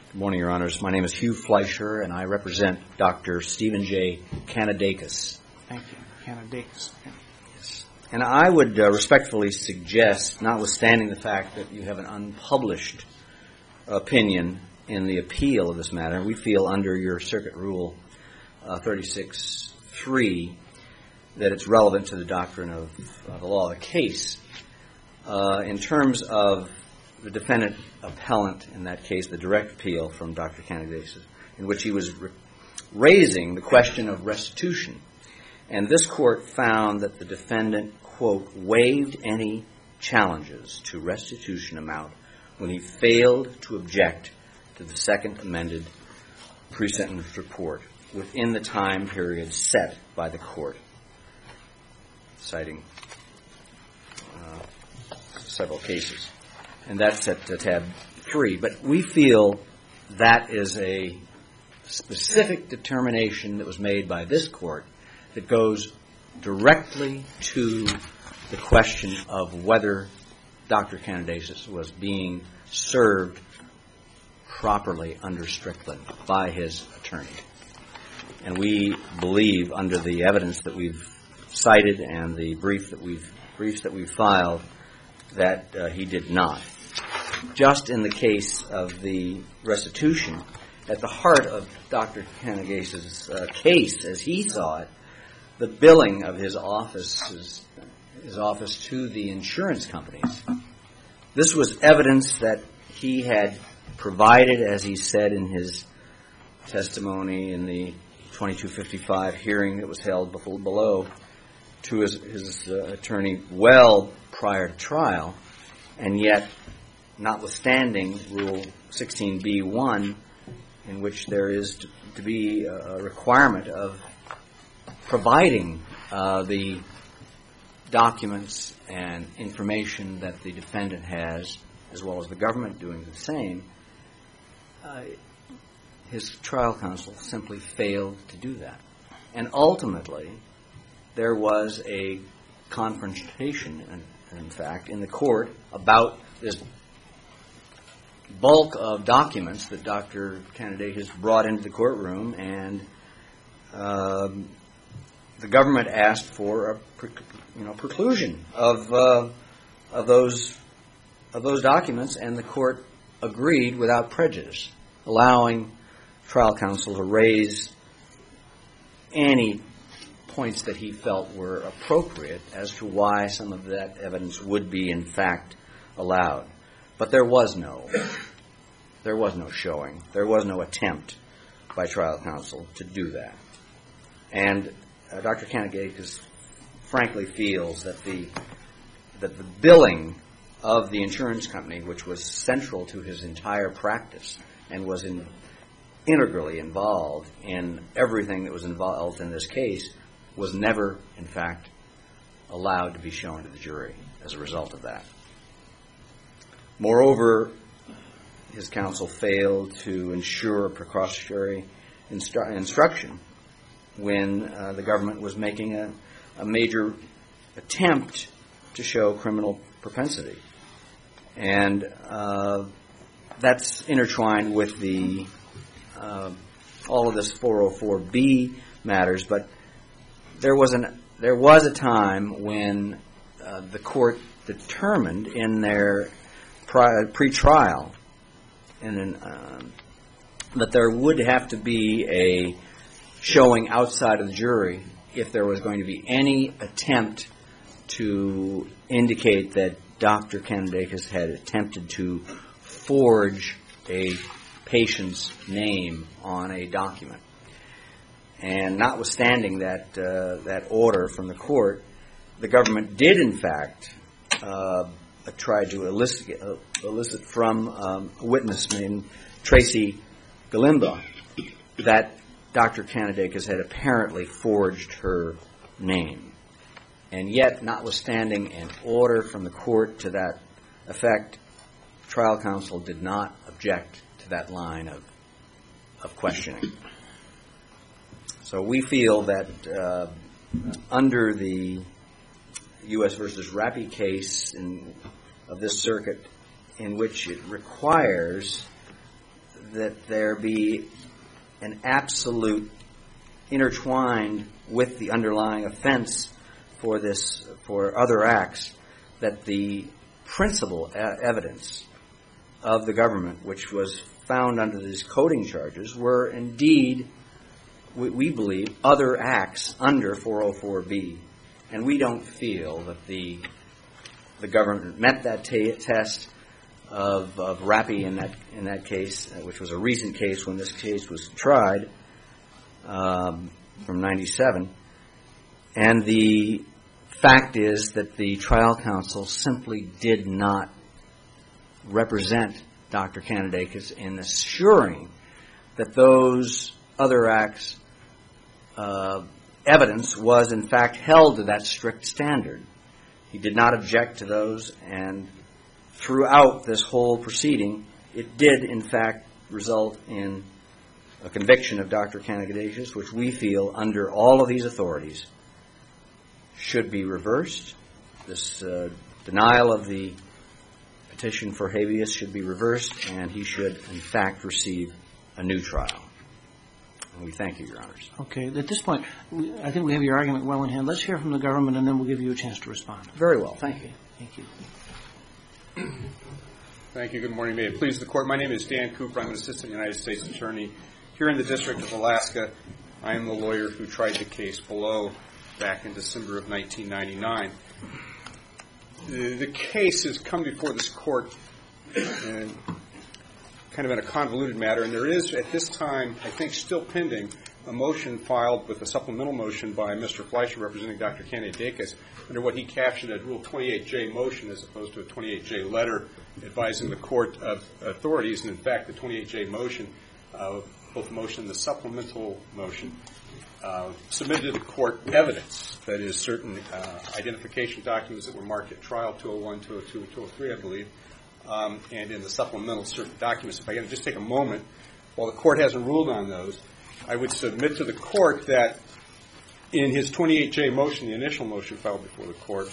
Good morning, Your Honors. My name is Hugh Fleischer, and I represent Dr. Stephen J. Kanadakis. Thank you. Kanadakis. Yes. And I would respectfully suggest, notwithstanding the fact that you have an unpublished opinion in the appeal of this matter, we feel under your Circuit Rule 36.3 that it's relevant to the doctrine of the law of the case. In terms of the defendant appellant, in that case, the direct appeal from Dr. Kanadakis, in which he was raising the question of restitution. And this court found that the defendant, quote, waived any challenges to restitution amount when he failed to object to the second amended pre-sentence report within the time period set by the court, citing several cases. And that's at tab 3. But we feel that is a specific determination that was made by this court that goes directly to the question of whether Dr. Kanadakis was being served properly under Strickland by his attorney. And we believe, under the evidence that we've cited and the briefs that we've filed, that he did not. Just in the case of the restitution, at the heart of Dr. Kanadakis' case, as he saw it, the billing of his office to the insurance companies. This was evidence that he had provided, as he said in his testimony in the 2255 hearing that was held below, to his attorney well prior to trial, and yet, notwithstanding Rule 16b-1, in which there is to be a requirement of providing the documents and information that the defendant has, as well as the government doing the same, his trial counsel simply failed to do that. And ultimately, there was a confrontation, in fact, in the court about this bulk of documents that Dr. Kanadakis brought into the courtroom, and the government asked for a preclusion of those documents, and the court agreed without prejudice, allowing trial counsel to raise any points that he felt were appropriate as to why some of that evidence would be in fact allowed. But there was no showing. There was no attempt by trial counsel to do that. And Dr. Kanadakis frankly feels that the billing of the insurance company, which was central to his entire practice and was integrally involved in everything that was involved in this case, was never, in fact, allowed to be shown to the jury as a result of that. Moreover, his counsel failed to ensure a precautionary instruction when the government was making a major attempt to show criminal propensity. And that's intertwined with all of this 404B matters, but there was a time when the court determined in their pre-trial that there would have to be a showing outside of the jury if there was going to be any attempt to indicate that Dr. Kanadakis had attempted to forge a patient's name on a document. And notwithstanding that order from the court, the government did, in fact, try to elicit from a witness named Tracy Galimba that Dr. Kanadakis had apparently forged her name. And yet, notwithstanding an order from the court to that effect, trial counsel did not object to that line of questioning. So we feel that under the U.S. versus Rappi case of this circuit, in which it requires that there be an absolute intertwined with the underlying offense for other acts, that the principal evidence of the government, which was found under these coding charges, were indeed, we believe, other acts under 404B. And we don't feel that the government met that test of Rappy in that case, which was a recent case when this case was tried from 97. And the fact is that the trial counsel simply did not represent Dr. Kanedakis in assuring that those other acts' evidence was in fact held to that strict standard. He did not object to those, and throughout this whole proceeding, it did in fact result in a conviction of Dr. Kanedakis, which we feel under all of these authorities should be reversed. This denial of the petition for habeas should be reversed, and he should in fact receive a new trial. And we thank you, Your Honors. Okay. At this point, I think we have your argument well in hand. Let's hear from the government, and then we'll give you a chance to respond. Very well. Thank you. Thank you. Thank you. Good morning. May it please the Court. My name is Dan Cooper. I'm an assistant United States attorney here in the District of Alaska. I am the lawyer who tried the case below back in December of 1999. The case has come before this Court in kind of in a convoluted matter, and there is at this time, I think, still pending a motion filed with a supplemental motion by Mr. Fleischer representing Dr. Kanedakis under what he captioned as Rule 28J motion as opposed to a 28J letter advising the Court of authorities. And in fact, the 28J motion, both the motion and the supplemental motion, submitted to the Court evidence, that is, certain identification documents that were marked at trial, 201, 202, 203, I believe, and in the supplemental certain documents. If I can just take a moment, while the Court hasn't ruled on those, I would submit to the Court that in his 28J motion, the initial motion filed before the Court,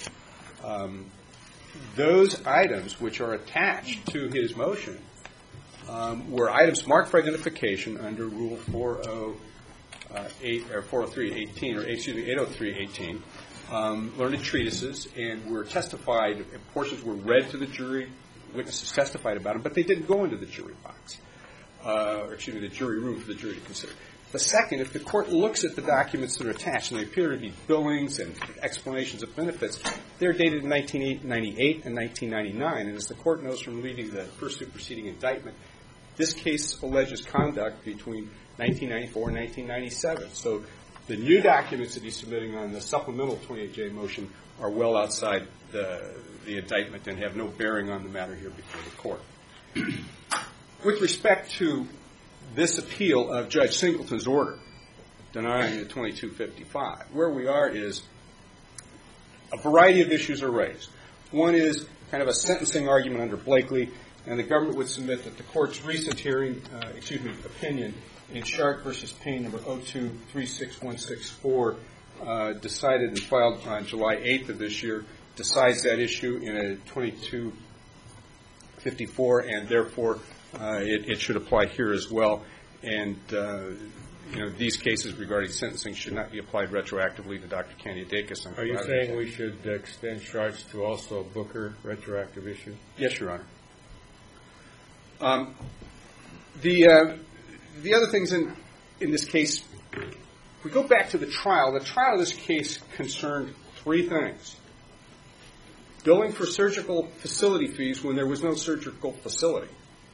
those items which are attached to his motion were items marked for identification under Rule 408 or 403.18 or excuse me 803.18, learned treatises, and were testified. Portions were read to the jury. Witnesses testified about them, but they didn't go into the jury box, or excuse me, the jury room for the jury to consider. The second, if the Court looks at the documents that are attached, and they appear to be billings and explanations of benefits, they're dated in 1998 and 1999. And as the Court knows from reading the first superseding indictment, this case alleges conduct between 1994 and 1997. So the new documents that he's submitting on the supplemental 28J motion are well outside the indictment and have no bearing on the matter here before the Court. With respect to this appeal of Judge Singleton's order denying the 2255, where we are is a variety of issues are raised. One is kind of a sentencing argument under Blakely, and the government would submit that the Court's recent hearing, opinion in Shark v. Payne, number 0236164, decided and filed on July 8th of this year, decides that issue in a 2254, and therefore it should apply here as well. And these cases regarding sentencing should not be applied retroactively to Dr. Kanedakis. Are you saying we should extend Sharks to also Booker retroactive issue? Yes, Your Honor. The other things in this case, if we go back to the trial of this case concerned three things. Billing for surgical facility fees when there was no surgical facility.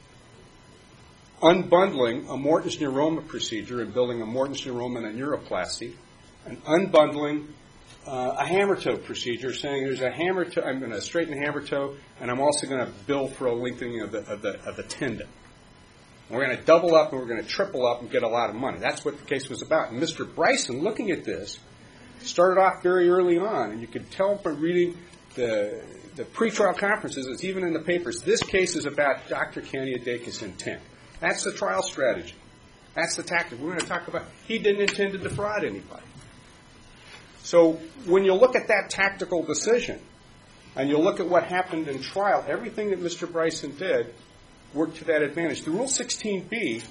Unbundling a Morton's neuroma procedure and billing a Morton's neuroma and a neuroplasty. And unbundling a hammer toe procedure, saying there's a hammer toe, I'm going to straighten the hammer toe, and I'm also going to bill for a lengthening of the tendon. We're going to double up and we're going to triple up and get a lot of money. That's what the case was about. And Mr. Bryson, looking at this, started off very early on, and you could tell from reading the pretrial conferences, it's even in the papers, this case is about Dr. Kanedakis' intent. That's the trial strategy. That's the tactic. We're going to talk about he didn't intend to defraud anybody. So when you look at that tactical decision and you look at what happened in trial, everything that Mr. Bryson did worked to that advantage. The Rule 16b,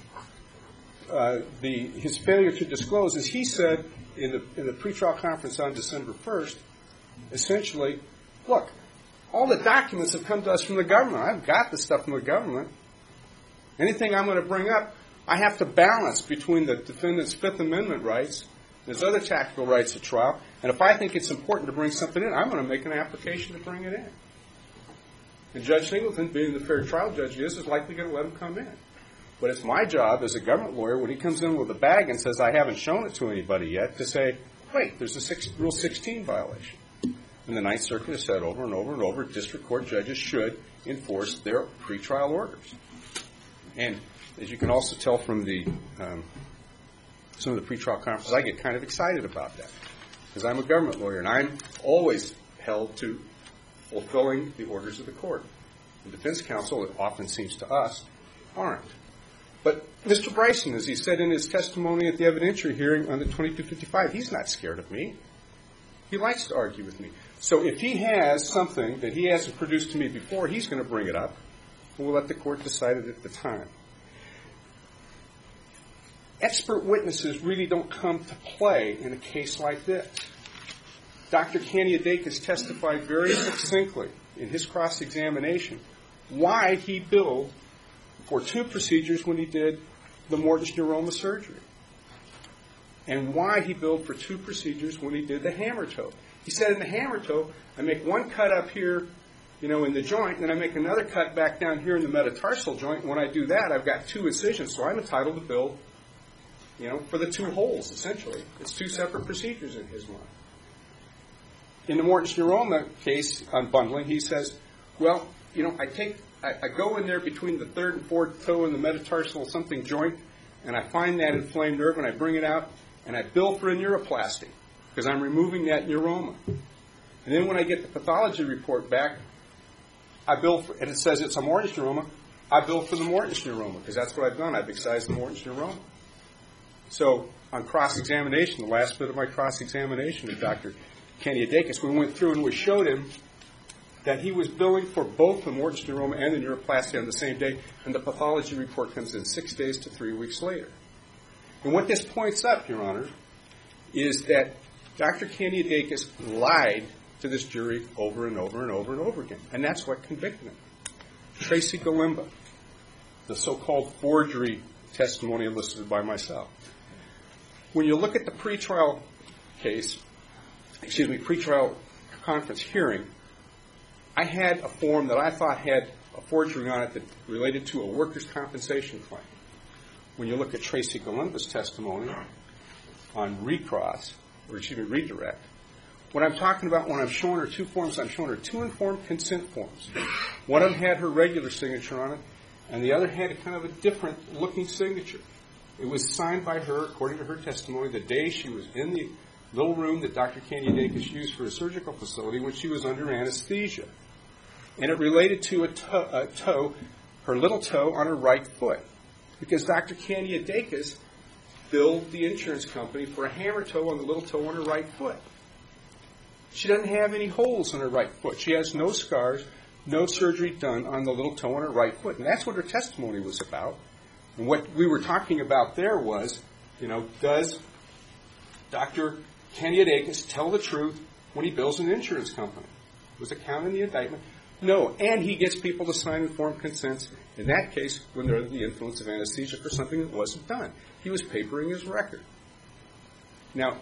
his failure to disclose, as he said in the pretrial conference on December 1st, essentially, look, all the documents have come to us from the government. I've got the stuff from the government. Anything I'm going to bring up, I have to balance between the defendant's Fifth Amendment rights and his other tactical rights at trial. And if I think it's important to bring something in, I'm going to make an application to bring it in. And Judge Singleton, being the fair trial judge he is likely going to let him come in. But it's my job as a government lawyer, when he comes in with a bag and says, I haven't shown it to anybody yet, to say, wait, there's a Rule 16 violation. And the Ninth Circuit has said over and over and over, district court judges should enforce their pretrial orders. And as you can also tell from some of the pretrial conferences, I get kind of excited about that. Because I'm a government lawyer, and I'm always held to fulfilling the orders of the court. The defense counsel, it often seems to us, aren't. But Mr. Bryson, as he said in his testimony at the evidentiary hearing on the 2255, he's not scared of me. He likes to argue with me. So if he has something that he hasn't produced to me before, he's going to bring it up, and we'll let the court decide it at the time. Expert witnesses really don't come to play in a case like this. Dr. Kaniadakis testified very succinctly in his cross-examination why he billed for 2 procedures when he did the Morton's neuroma surgery, and why he billed for 2 procedures when he did the hammer toe. He said in the hammer toe, I make one cut up here, in the joint, and then I make another cut back down here in the metatarsal joint. When I do that, I've got 2 incisions, so I'm entitled to bill, for the 2 holes, essentially. It's 2 separate procedures in his mind. In the Morton's neuroma case on bundling, he says, well, I go in there between the 3rd and 4th toe in the metatarsal something joint, and I find that inflamed nerve, and I bring it out, and I bill for a neuroplasty, because I'm removing that neuroma. And then when I get the pathology report back, I bill for, and it says it's a Morton's neuroma, I bill for the Morton's neuroma, because that's what I've done. I've excised the Morton's neuroma. So on cross-examination, the last bit of my cross-examination of Dr. Kaniadakis, we went through and we showed him that he was billing for both the Morton's neuroma and the neuroplasty on the same day, and the pathology report comes in 6 days to 3 weeks later. And what this points up, Your Honor, is that Dr. Kaniadakis lied to this jury over and over and over and over again, and that's what convicted him. Tracy Galimba, the so-called forgery testimony elicited by myself. When you look at the pretrial conference hearing, I had a form that I thought had a forgery on it that related to a workers' compensation claim. When you look at Tracy Galimba's testimony on redirect, what I'm talking about when I'm showing her 2 forms, I'm showing her 2 informed consent forms. One of them had her regular signature on it, and the other had a kind of a different looking signature. It was signed by her, according to her testimony, the day she was in the little room that Dr. Kaniadakis used for a surgical facility when she was under anesthesia. And it related to a toe, her little toe on her right foot, because Dr. Kaniadakis billed the insurance company for a hammer toe on the little toe on her right foot. She doesn't have any holes in her right foot. She has no scars, no surgery done on the little toe on her right foot. And that's what her testimony was about. And what we were talking about there was, does Dr. Kaniadakis tell the truth when he bills an insurance company? Was it counted in the indictment? No. And he gets people to sign informed consents, in that case, when they're under the influence of anesthesia for something that wasn't done. He was papering his record. Now,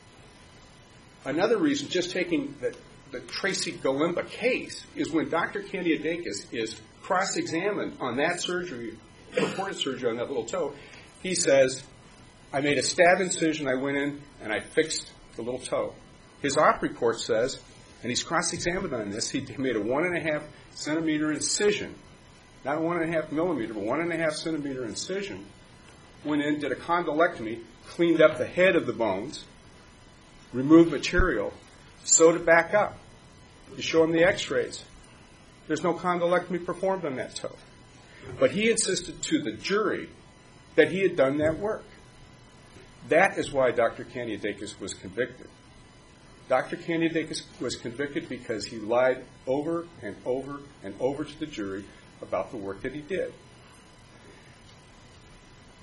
another reason, just taking the Tracy Galimba case, is when Dr. Kaniadakis is cross-examined on that surgery, reported surgery on that little toe, he says, I made a stab incision, I went in, and I fixed the little toe. His op report says, and he's cross-examined on this, he made a 1.5 centimeter incision, not 1.5 millimeter, but 1.5 centimeter incision, went in, did a condylectomy, cleaned up the head of the bones, removed material, sewed it back up. You show him the x-rays. There's no condylectomy performed on that toe. But he insisted to the jury that he had done that work. That is why Dr. Kaniadakis was convicted. Dr. Kaniadakis was convicted because he lied over and over and over to the jury about the work that he did.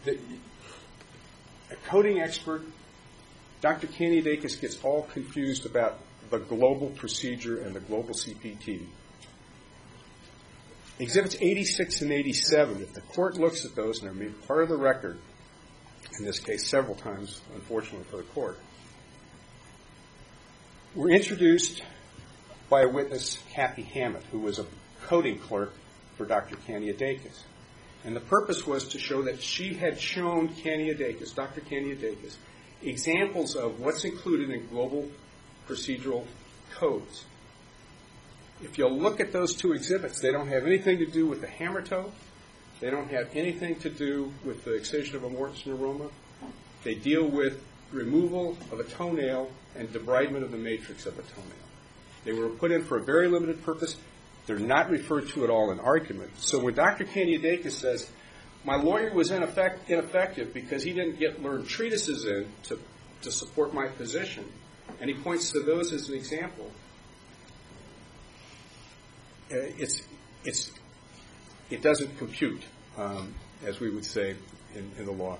A coding expert, Dr. Kaniadakis, gets all confused about the global procedure and the global CPT. Exhibits 86 and 87, if the court looks at those, and they're made part of the record, in this case several times, unfortunately for the court, were introduced by a witness, Kathy Hammett, who was a coding clerk for Dr. Kaniadakis. And the purpose was to show that she had shown Kaniadakis, Dr. Kaniadakis, examples of what's included in global procedural codes. If you'll look at those two exhibits, they don't have anything to do with the hammer toe. They don't have anything to do with the excision of a mortise neuroma. They deal with removal of a toenail and debridement of the matrix of a toenail. They were put in for a very limited purpose. They're not referred to at all in argument. So when Dr. Kaniadakis says, my lawyer was ineffective because he didn't learn treatises in to support my position, and he points to those as an example, it doesn't compute, as we would say in the law.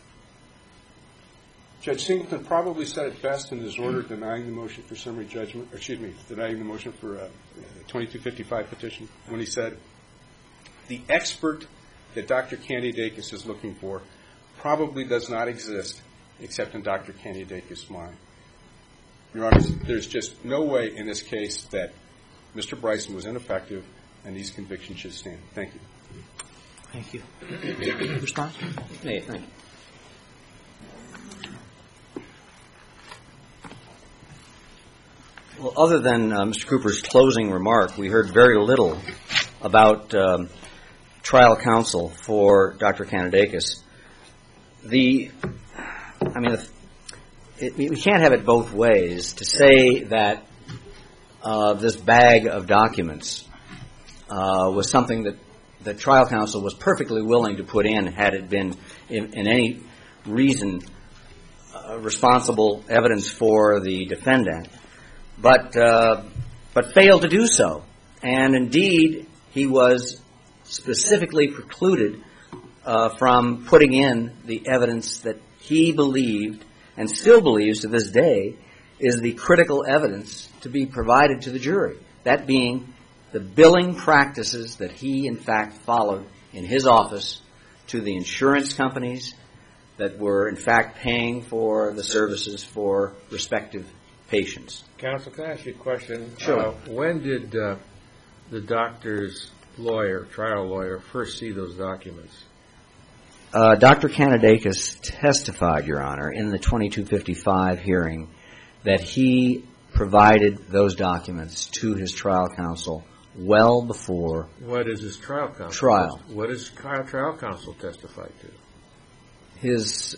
Judge Singleton probably said it best in his order denying the motion for summary judgment, denying the motion for a 2255 petition, when he said, the expert that Dr. Kaniadakis is looking for probably does not exist except in Dr. Kaniadakis' mind. Your Honor, there's just no way in this case that Mr. Bryson was ineffective and these convictions should stand. Thank you. Thank you. Response? Hey, thank you. Well, other than Mr. Cooper's closing remark, we heard very little about trial counsel for Dr. Kaniadakis. We can't have it both ways. To say that this bag of documents was something that trial counsel was perfectly willing to put in had it been in any reason responsible evidence for the defendant, but failed to do so. And indeed, he was specifically precluded from putting in the evidence that he believed and still believes to this day is the critical evidence to be provided to the jury, that being the billing practices that he in fact followed in his office to the insurance companies that were in fact paying for the services for respective patients. Counsel, can I ask you a question? Sure. When did the doctor's trial lawyer, first see those documents? Dr. Kaniadakis testified, Your Honor, in the 2255 hearing that he provided those documents to his trial counsel well before What is his trial counsel? Trial. What does trial counsel testify to? His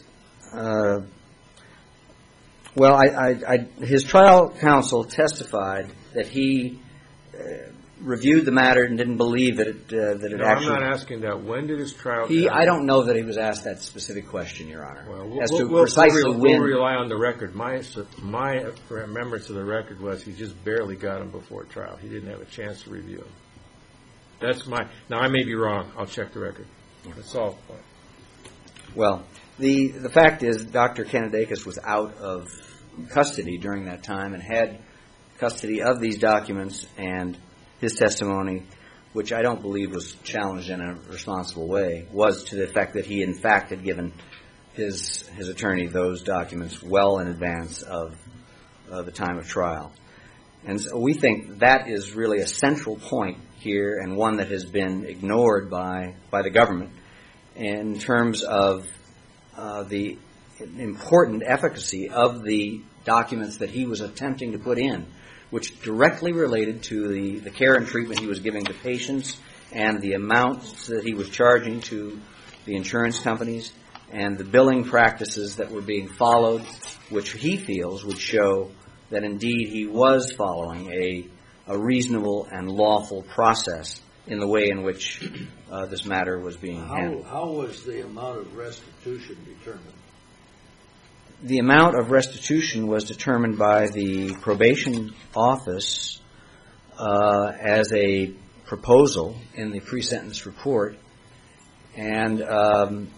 his trial counsel testified that he reviewed the matter and didn't believe that it No, actually. I'm not asking that. When did his trial counsel? I don't know that he was asked that specific question, Your Honor. Well, as to we'll precisely when. rely on the record. My remembrance of the record was he just barely got him before trial. He didn't have a chance to review him. That's my. Now I may be wrong. I'll check the record. That's all. Well, the fact is, Dr. Kaniadakis was out of custody during that time and had custody of these documents, and his testimony, which I don't believe was challenged in a responsible way, was to the effect that he in fact had given his attorney those documents well in advance of the time of trial. And so we think that is really a central point here, and one that has been ignored by the government in terms of the important efficacy of the documents that he was attempting to put in, which directly related to the care and treatment he was giving to patients and the amounts that he was charging to the insurance companies and the billing practices that were being followed, which he feels would show that indeed he was following a reasonable and lawful process in the way in which this matter was being handled. How was the amount of restitution determined? The amount of restitution was determined by the probation office as a proposal in the pre-sentence report, and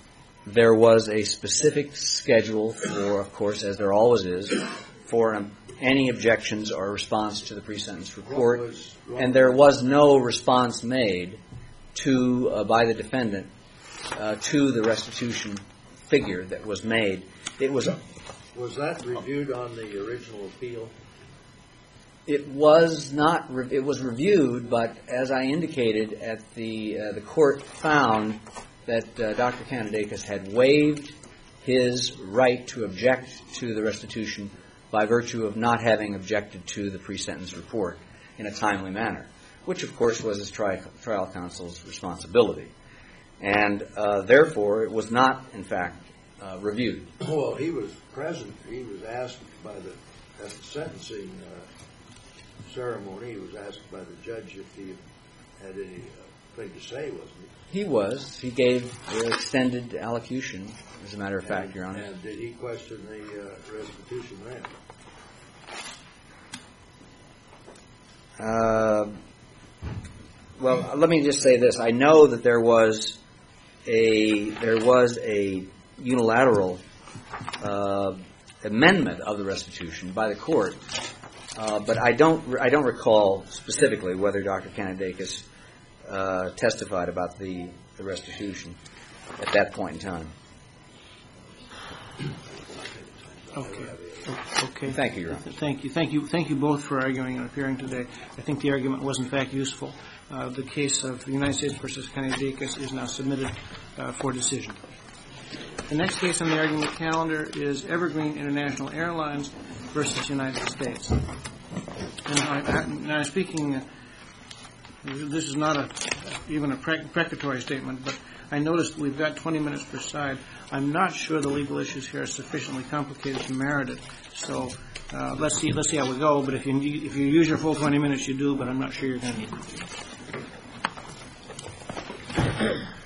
there was a specific schedule for, of course, as there always is, for any objections or response to the pre-sentence report, and there was no response made to by the defendant to the restitution figure that was made. It was that reviewed on the original appeal? It was not. It was reviewed, but as I indicated, at the court found that Dr. Kanedakis had waived his right to object to the restitution by virtue of not having objected to the pre-sentence report in a timely manner, which, of course, was his trial counsel's responsibility. And therefore, it was not, in fact, reviewed. Well, he was present. He was asked at the sentencing ceremony, he was asked by the judge if he had anything to say, wasn't he? He was. He gave the extended allocution, as a matter of fact, Your Honor. And did he question the restitution then? Well, let me just say this. I know that there was a unilateral amendment of the restitution by the court, but I don't recall specifically whether Dr. Kanedakis testified about the restitution at that point in time. Okay. Thank you, Your Honor. Thank you both for arguing and appearing today. I think the argument was, in fact, useful. The case of the United States versus Kanedakis is now submitted for decision. The next case on the argument calendar is Evergreen International Airlines versus United States. And I'm speaking, this is not even a precatory statement, but I noticed we've got 20 minutes per side. I'm not sure the legal issues here are sufficiently complicated to merit it. So let's see how we go. But if you use your full 20 minutes, you do. But I'm not sure you're going to need it.